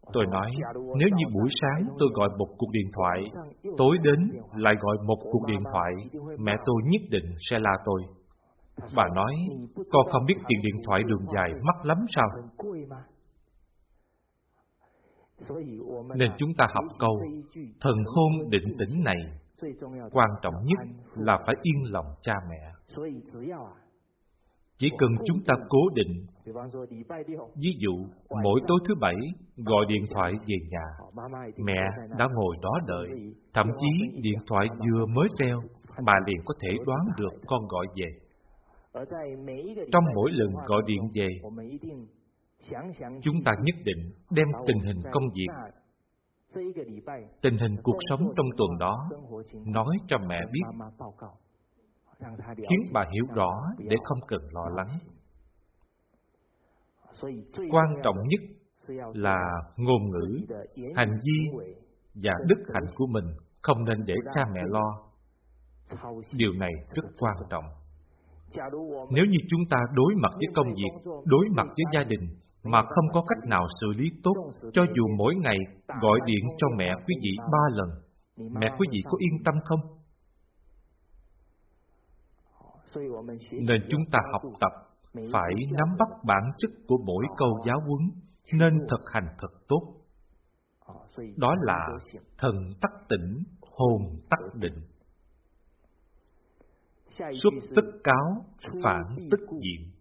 Tôi nói, nếu như buổi sáng tôi gọi một cuộc điện thoại, tối đến lại gọi một cuộc điện thoại, mẹ tôi nhất định sẽ la tôi. Bà nói, con không biết tiền điện thoại đường dài mắc lắm sao? Nên chúng ta học câu thần khôn định tĩnh này, quan trọng nhất là phải yên lòng cha mẹ. Chỉ cần chúng ta cố định, ví dụ mỗi tối thứ Bảy gọi điện thoại về nhà, mẹ đã ngồi đó đợi, thậm chí điện thoại vừa mới reo, bà liền có thể đoán được con gọi về. Trong mỗi lần gọi điện về, chúng ta nhất định đem tình hình công việc, tình hình cuộc sống trong tuần đó nói cho mẹ biết, khiến bà hiểu rõ để không cần lo lắng. Quan trọng nhất là ngôn ngữ, hành vi và đức hạnh của mình không nên để cha mẹ lo. Điều này rất quan trọng. Nếu như chúng ta đối mặt với công việc, đối mặt với gia đình mà không có cách nào xử lý tốt, cho dù mỗi ngày gọi điện cho mẹ quý vị 3 lần, mẹ quý vị có yên tâm không? Nên chúng ta học tập phải nắm bắt bản chất của mỗi câu giáo huấn, nên thực hành thật tốt. Đó là thần tắc tỉnh, hồn tắc định. Xuất tức cáo, phản tức diện.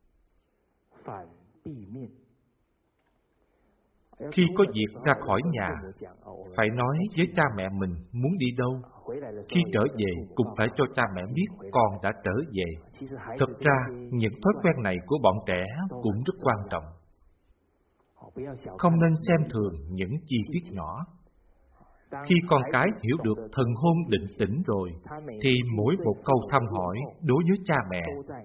Khi có việc ra khỏi nhà, phải nói với cha mẹ mình muốn đi đâu. Khi trở về cũng phải cho cha mẹ biết con đã trở về. Thực ra, những thói quen này của bọn trẻ cũng rất quan trọng. Không nên xem thường những chi tiết nhỏ. Khi con cái hiểu được thần hôn định tĩnh rồi, thì mỗi một câu thăm hỏi đối với cha mẹ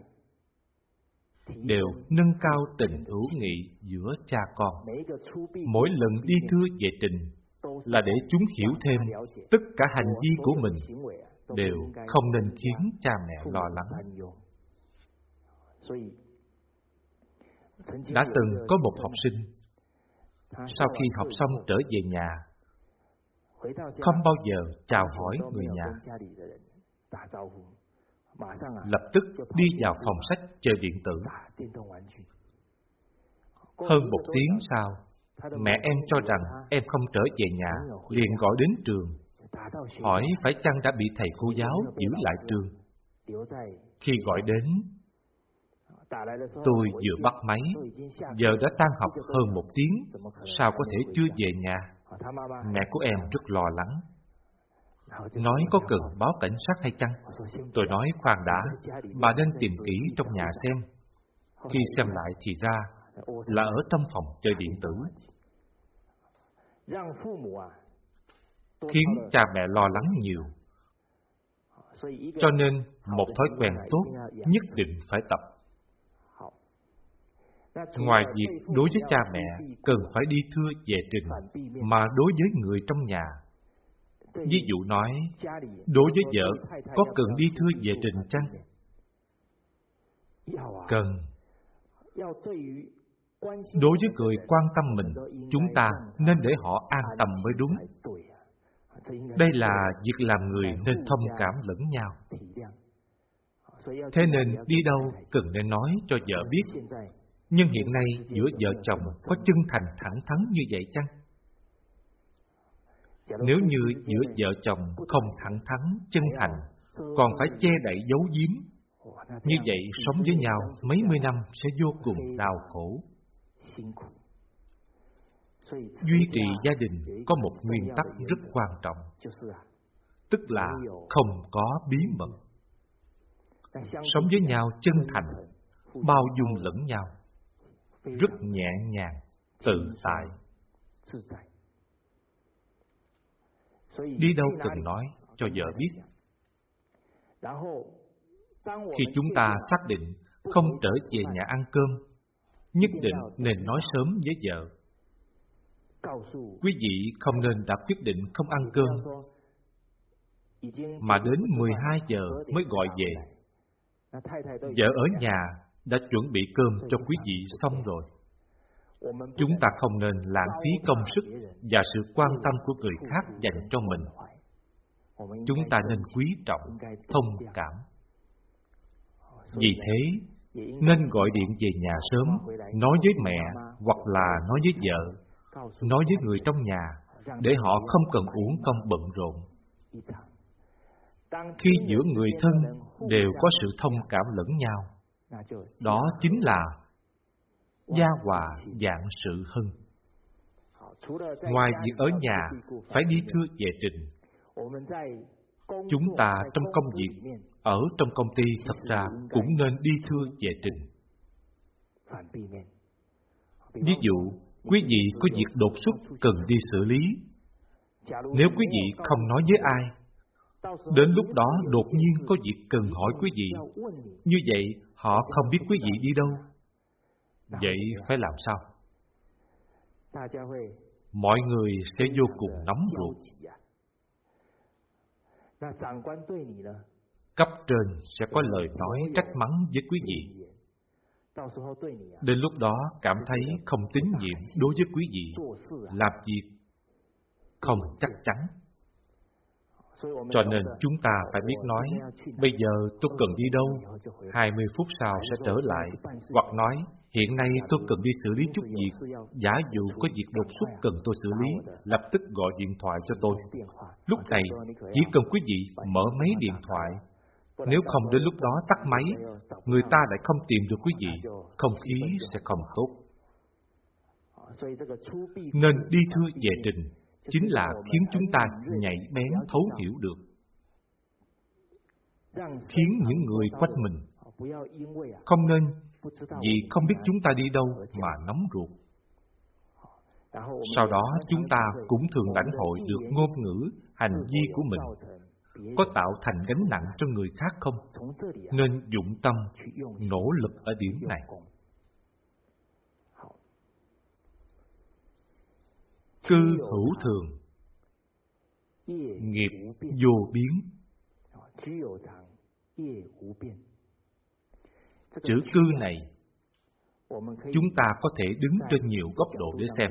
đều nâng cao tình hữu nghị giữa cha con. Mỗi lần đi thưa về trình là để chúng hiểu thêm tất cả hành vi của mình đều không nên khiến cha mẹ lo lắng. Đã từng có một học sinh, sau khi học xong trở về nhà, không bao giờ chào hỏi người nhà, lập tức đi vào phòng sách chơi điện tử. Hơn 1 tiếng sau, mẹ em cho rằng em không trở về nhà, liền gọi đến trường, hỏi phải chăng đã bị thầy cô giáo giữ lại trường. Khi gọi đến, tôi vừa bắt máy, giờ đã tan học hơn 1 tiếng, sao có thể chưa về nhà? Mẹ của em rất lo lắng, nói có cần báo cảnh sát hay chăng? Tôi nói khoan đã, bà nên tìm kỹ trong nhà xem. Khi xem lại thì ra là ở trong phòng chơi điện tử, khiến cha mẹ lo lắng nhiều. Cho nên một thói quen tốt nhất định phải tập. Ngoài việc đối với cha mẹ cần phải đi thưa về trình, mà đối với người trong nhà, ví dụ nói, đối với vợ có cần đi thưa về trình chăng? Cần. Đối với người quan tâm mình, chúng ta nên để họ an tâm mới đúng. Đây là việc làm người nên thông cảm lẫn nhau. Thế nên đi đâu cần nên nói cho vợ biết. Nhưng hiện nay giữa vợ chồng có chân thành thẳng thắn như vậy chăng? Nếu như giữa vợ chồng không thẳng thắn, chân thành, còn phải che đậy giấu giếm, như vậy sống với nhau mấy mươi năm sẽ vô cùng đau khổ. Duy trì gia đình có một nguyên tắc rất quan trọng, tức là không có bí mật. Sống với nhau chân thành, bao dung lẫn nhau, rất nhẹ nhàng, tự tại. Đi đâu cần nói cho vợ biết. Khi chúng ta xác định không trở về nhà ăn cơm, nhất định nên nói sớm với vợ. Quý vị không nên đã quyết định không ăn cơm, mà đến 12 giờ mới gọi về. Vợ ở nhà đã chuẩn bị cơm cho quý vị xong rồi. Chúng ta không nên lãng phí công sức và sự quan tâm của người khác dành cho mình. Chúng ta nên quý trọng, thông cảm. Vì thế, nên gọi điện về nhà sớm, nói với mẹ hoặc là nói với vợ, nói với người trong nhà, để họ không cần uổng công bận rộn. Khi giữa người thân đều có sự thông cảm lẫn nhau, đó chính là gia hòa vạn sự hưng. Ngoài việc ở nhà phải đi thưa về trình, chúng ta trong công việc, ở trong công ty thật ra cũng nên đi thưa về trình. Ví dụ, quý vị có việc đột xuất cần đi xử lý. Nếu quý vị không nói với ai, đến lúc đó đột nhiên có việc cần hỏi quý vị, như vậy họ không biết quý vị đi đâu. Vậy phải làm sao? Mọi người sẽ vô cùng nóng ruột. Cấp trên sẽ có lời nói trách mắng với quý vị. Đến lúc đó cảm thấy không tín nhiệm đối với quý vị, làm việc không chắc chắn. Cho nên chúng ta phải biết nói, bây giờ tôi cần đi đâu, 20 phút sau sẽ trở lại. Hoặc nói, hiện nay tôi cần đi xử lý chút việc, giả dụ có việc đột xuất cần tôi xử lý, lập tức gọi điện thoại cho tôi. Lúc này, chỉ cần quý vị mở máy điện thoại. Nếu không đến lúc đó tắt máy, người ta lại không tìm được quý vị, không khí sẽ không tốt. Nên đi thưa về trình chính là khiến chúng ta nhạy bén thấu hiểu được, khiến những người quanh mình không nên vì không biết chúng ta đi đâu mà nóng ruột. Sau đó chúng ta cũng thường lãnh hội được ngôn ngữ, hành vi của mình có tạo thành gánh nặng cho người khác không, nên dụng tâm nỗ lực ở điểm này. Cư hữu thường, nghiệp vô biến. Chữ cư này, chúng ta có thể đứng trên nhiều góc độ để xem.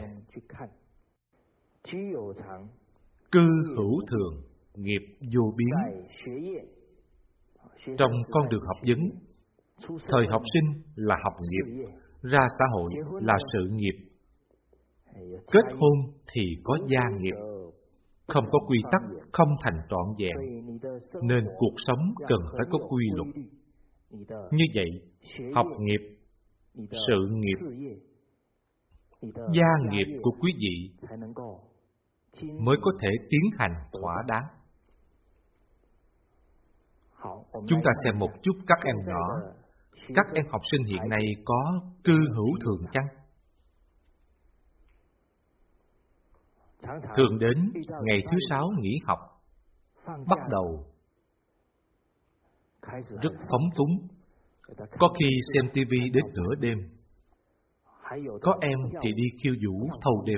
Cư hữu thường, nghiệp vô biến. Trong con đường học vấn, thời học sinh là học nghiệp, ra xã hội là sự nghiệp, kết hôn thì có gia nghiệp. Không có quy tắc, không thành trọn vẹn, nên cuộc sống cần phải có quy luật. Như vậy, học nghiệp, sự nghiệp, gia nghiệp của quý vị mới có thể tiến hành thỏa đáng. Chúng ta xem một chút các em nhỏ. Các em học sinh hiện nay có cư hữu thường chăng? Thường đến ngày thứ 6 nghỉ học, bắt đầu rất phóng túng, có khi xem tivi đến nửa đêm, có em thì đi khiêu vũ thâu đêm.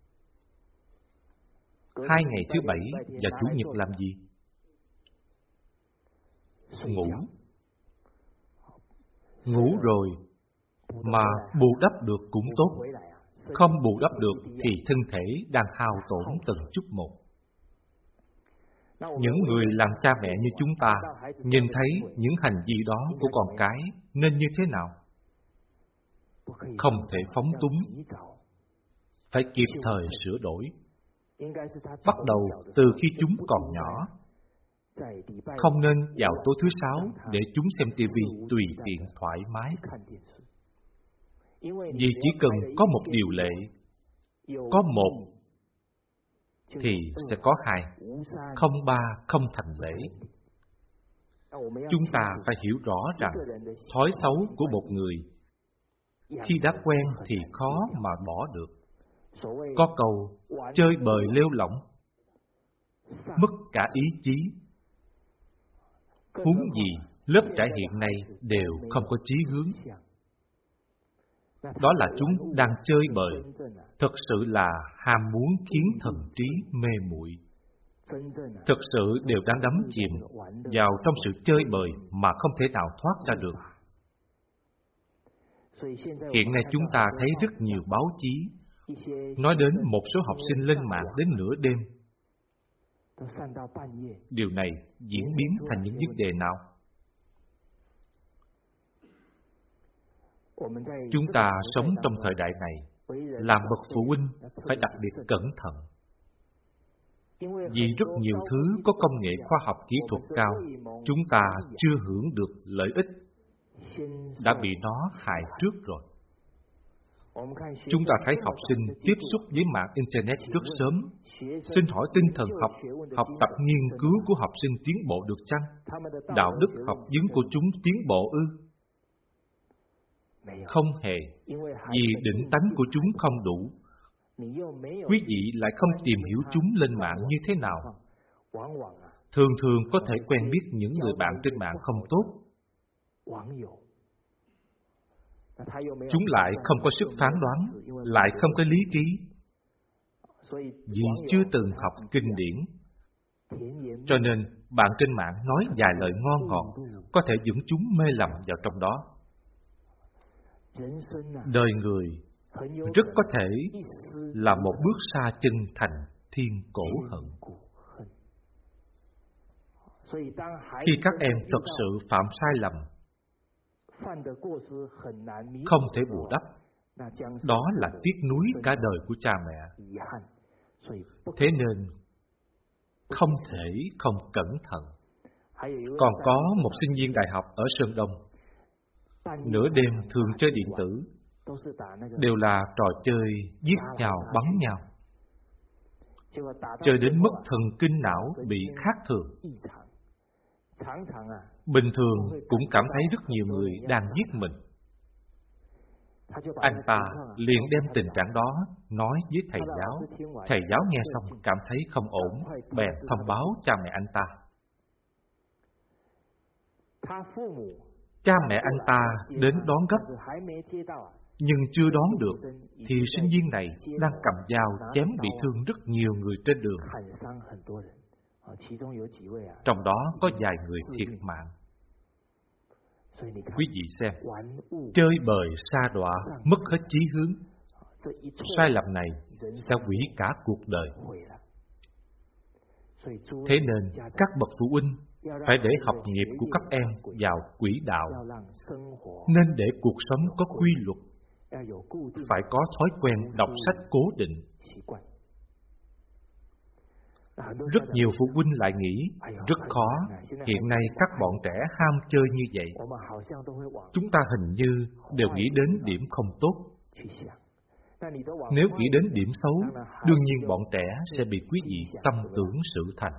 2 ngày thứ 7 và Chủ nhật làm gì? Ngủ. Ngủ rồi mà bù đắp được cũng tốt, không bù đắp được thì thân thể đang hao tổn từng chút một. Những người làm cha mẹ như chúng ta nhìn thấy những hành vi đó của con cái nên như thế nào? Không thể phóng túng, phải kịp thời sửa đổi. Bắt đầu từ khi chúng còn nhỏ. Không nên vào tối thứ 6 để chúng xem tivi tùy tiện thoải mái. Vì chỉ cần có một điều lệ, có một thì sẽ có 2, không 3 không thành lễ. Chúng ta phải hiểu rõ rằng thói xấu của một người khi đã quen thì khó mà bỏ được. Có câu chơi bời lêu lỏng, mất cả ý chí. Huống gì lớp trẻ hiện nay đều không có chí hướng. Đó là chúng đang chơi bời, thực sự là ham muốn khiến thần trí mê muội. Thực sự đều đang đắm chìm vào trong sự chơi bời mà không thể nào thoát ra được. Hiện nay chúng ta thấy rất nhiều báo chí nói đến một số học sinh lên mạng đến nửa đêm. Điều này diễn biến thành những vấn đề nào? Chúng ta sống trong thời đại này, làm bậc phụ huynh phải đặc biệt cẩn thận. Vì rất nhiều thứ có công nghệ khoa học kỹ thuật cao, chúng ta chưa hưởng được lợi ích, đã bị nó hại trước rồi. Chúng ta thấy học sinh tiếp xúc với mạng Internet rất sớm. Xin hỏi tinh thần học tập nghiên cứu của học sinh tiến bộ được chăng? Đạo đức học vấn của chúng tiến bộ ư? Không hề, vì định tánh của chúng không đủ. Quý vị lại không tìm hiểu chúng lên mạng như thế nào. Thường thường có thể quen biết những người bạn trên mạng không tốt. Chúng lại không có sức phán đoán, lại không có lý trí. Vì chưa từng học kinh điển, cho nên bạn trên mạng nói vài lời ngon ngọt, có thể dẫn chúng mê lầm vào trong đó. Đời người rất có thể là một bước xa chân thành thiên cổ hận. Khi các em thật sự phạm sai lầm, không thể bù đắp, đó là tiếc nuối cả đời của cha mẹ. Thế nên không thể không cẩn thận. Còn có một sinh viên đại học ở Sơn Đông, nửa đêm thường chơi điện tử, đều là trò chơi giết nhau bắn nhau, chơi đến mức thần kinh não bị khác thường. Bình thường cũng cảm thấy rất nhiều người đang giết mình. Anh ta liền đem tình trạng đó nói với thầy giáo. Thầy giáo nghe xong cảm thấy không ổn, bèn thông báo cha mẹ anh ta. Cha mẹ anh ta đến đón gấp, nhưng chưa đón được thì sinh viên này đang cầm dao chém bị thương rất nhiều người trên đường. Trong đó có vài người thiệt mạng. Quý vị xem, chơi bời sa đọa, mất hết chí hướng. Sai lầm này sẽ hủy cả cuộc đời. Thế nên các bậc phụ huynh phải để học nghiệp của các em vào quỹ đạo, nên để cuộc sống có quy luật, phải có thói quen đọc sách cố định. Rất nhiều phụ huynh lại nghĩ rất khó, hiện nay các bọn trẻ ham chơi như vậy. Chúng ta hình như đều nghĩ đến điểm không tốt. Nếu nghĩ đến điểm xấu, đương nhiên bọn trẻ sẽ bị quý vị tâm tưởng sự thành.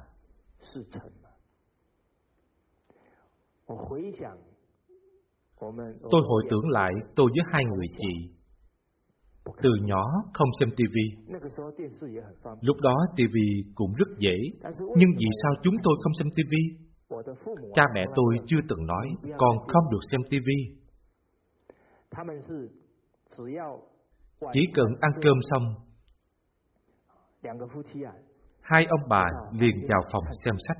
Tôi hồi tưởng lại tôi với hai người chị. Từ nhỏ không xem tivi. Lúc đó tivi cũng rất dễ, nhưng vì sao chúng tôi không xem tivi? Cha mẹ tôi chưa từng nói con không được xem tivi. Chỉ cần ăn cơm xong, hai ông bà liền vào phòng xem sách.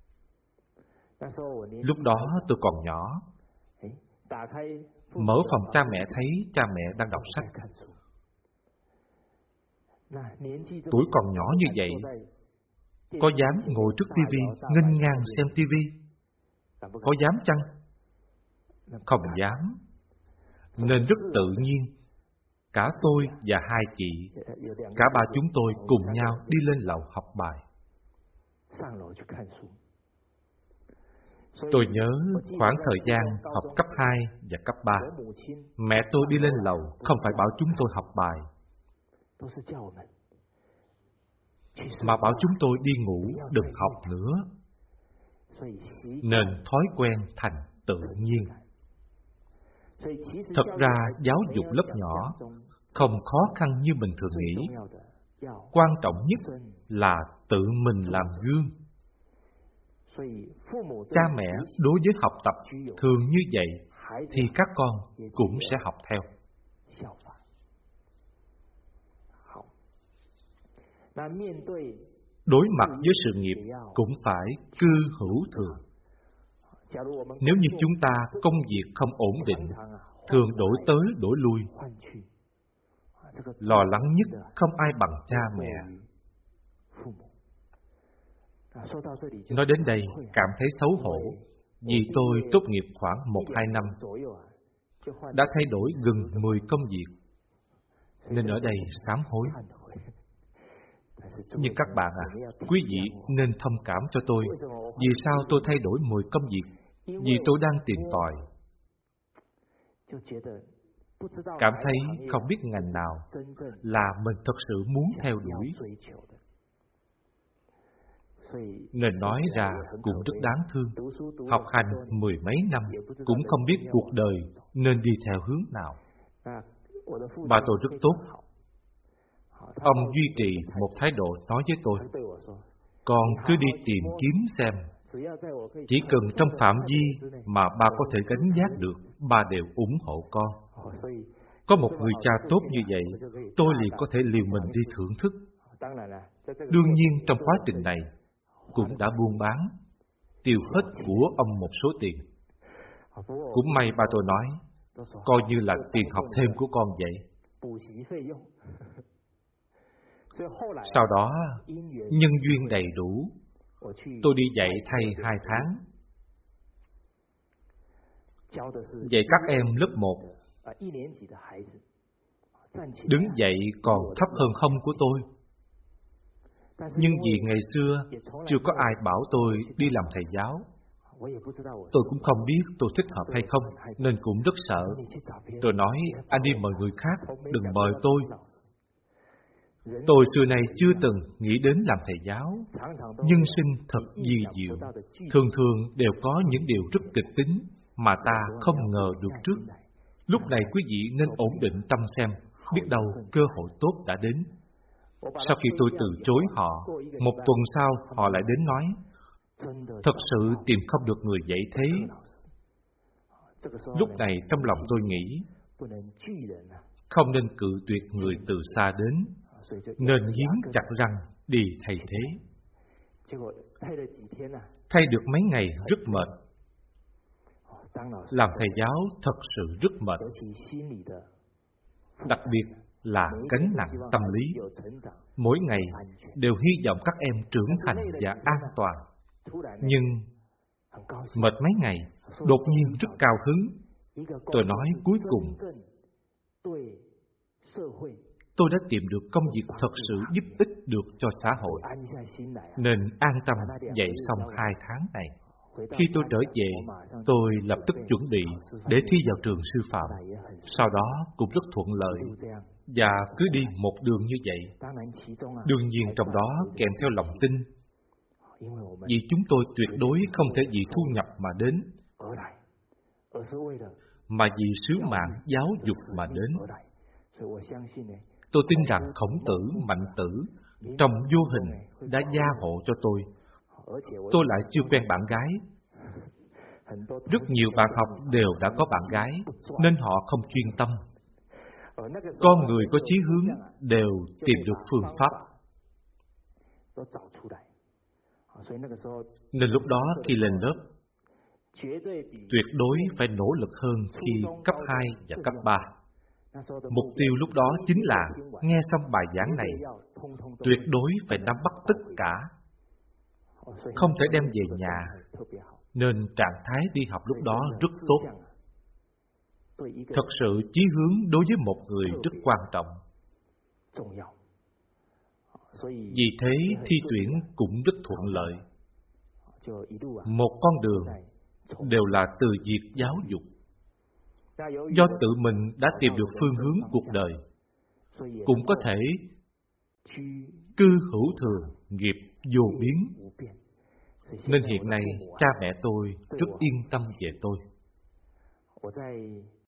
Lúc đó tôi còn nhỏ. Mở phòng cha mẹ thấy cha mẹ đang đọc sách. Tuổi còn nhỏ như vậy, có dám ngồi trước tivi nghênh ngang xem tivi? Có dám chăng? Không dám. Nên rất tự nhiên, cả tôi và hai chị, cả ba chúng tôi cùng nhau đi lên lầu học bài. Tôi nhớ khoảng thời gian học cấp 2 và cấp 3, mẹ tôi đi lên lầu không phải bảo chúng tôi học bài, mà bảo chúng tôi đi ngủ, đừng học nữa. Nên thói quen thành tự nhiên. Thật ra giáo dục lớp nhỏ không khó khăn như mình thường nghĩ. Quan trọng nhất là tự mình làm gương. Cha mẹ đối với học tập thường như vậy thì các con cũng sẽ học theo. Đối mặt với sự nghiệp cũng phải cư hữu thường. Nếu như chúng ta công việc không ổn định, thường đổi tới đổi lui. Lo lắng nhất không ai bằng cha mẹ. Nói đến đây, cảm thấy xấu hổ, vì tôi tốt nghiệp khoảng 1-2 năm, đã thay đổi gần 10 công việc, nên ở đây sám hối. Nhưng các bạn quý vị nên thông cảm cho tôi. Vì sao tôi thay đổi 10 công việc? Vì tôi đang tìm tòi. Cảm thấy không biết ngành nào là mình thật sự muốn theo đuổi, nên nói ra cũng rất đáng thương. Học hành 10 mấy năm cũng không biết cuộc đời nên đi theo hướng nào. Ba tôi rất tốt. Ông duy trì một thái độ nói với tôi: con cứ đi tìm kiếm xem, chỉ cần trong phạm vi mà ba có thể gánh vác được, ba đều ủng hộ con. Có một người cha tốt như vậy, tôi liền có thể liều mình đi thưởng thức. Đương nhiên trong quá trình này cũng đã buôn bán, tiêu hết của ông một số tiền. Cũng may ba tôi nói, coi như là tiền học thêm của con vậy. Sau đó, nhân duyên đầy đủ, tôi đi dạy thầy 2 tháng. Dạy các em lớp 1. Đứng dậy còn thấp hơn hông của tôi. Nhưng vì ngày xưa chưa có ai bảo tôi đi làm thầy giáo, tôi cũng không biết tôi thích hợp hay không, nên cũng rất sợ. Tôi nói, anh đi mời người khác, đừng mời tôi. Tôi xưa nay chưa từng nghĩ đến làm thầy giáo. Nhân sinh thật vi diệu, thường thường đều có những điều rất kịch tính mà ta không ngờ được trước. Lúc này quý vị nên ổn định tâm xem, biết đâu cơ hội tốt đã đến. Sau khi tôi từ chối họ, 1 tuần sau họ lại đến nói, thật sự tìm không được người dạy thế. Lúc này trong lòng tôi nghĩ, không nên cự tuyệt người từ xa đến, nên nghiến chặt răng đi thay thế. Thay được mấy ngày rất mệt. Làm thầy giáo thật sự rất mệt, đặc biệt là gánh nặng tâm lý. Mỗi ngày đều hy vọng các em trưởng thành và an toàn. Nhưng mệt mấy ngày, đột nhiên rất cao hứng. Tôi nói cuối cùng, tôi đã tìm được công việc thật sự giúp ích được cho xã hội, nên an tâm dạy xong 2 tháng này. Khi tôi trở về, tôi lập tức chuẩn bị để thi vào trường sư phạm. Sau đó cũng rất thuận lợi, và cứ đi một đường như vậy. Đương nhiên trong đó kèm theo lòng tin, vì chúng tôi tuyệt đối không thể vì thu nhập mà đến, mà vì sứ mạng giáo dục mà đến. Tôi tin rằng Khổng Tử, Mạnh Tử trong vô hình đã gia hộ cho tôi. Tôi lại chưa quen bạn gái. Rất nhiều bạn học đều đã có bạn gái, nên họ không chuyên tâm. Con người có chí hướng đều tìm được phương pháp. Nên lúc đó khi lên lớp, tuyệt đối phải nỗ lực hơn khi cấp 2 và cấp 3. Mục tiêu lúc đó chính là nghe xong bài giảng này, tuyệt đối phải nắm bắt tất cả, không thể đem về nhà, nên trạng thái đi học lúc đó rất tốt. Thật sự chí hướng đối với một người rất quan trọng. Vì thế thi tuyển cũng rất thuận lợi. Một con đường đều là từ việc giáo dục. Do tự mình đã tìm được phương hướng cuộc đời, cũng có thể cư hữu thường, nghiệp vô biến. Nên hiện nay cha mẹ tôi rất yên tâm về tôi.